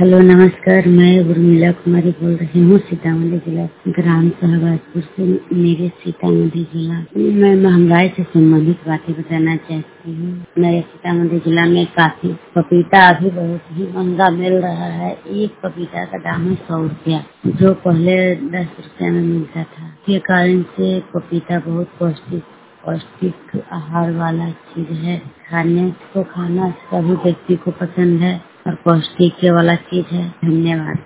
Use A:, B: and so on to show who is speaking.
A: Hello नमस्कार, मैं उर्मिला कुमारी बोल रही हूँ सीतामढ़ी जिला ग्राम सहबाजपुर से। मेरे सीतामढ़ी जिला मैं महंगाई से संबंधित बातें बताना चाहती हूँ। मेरे सीतामढ़ी जिला में काफी पपीता अभी बहुत ही महंगा मिल रहा है। एक पपीता का दाम है 100 रुपया, जो पहले 10 रुपया में मिलता था। के कारण से पपीता बहुत पौष्टिक आहार वाला चीज है। खाना सभी व्यक्ति को पसंद है और पौष्टिक वाला चीज है। धन्यवाद।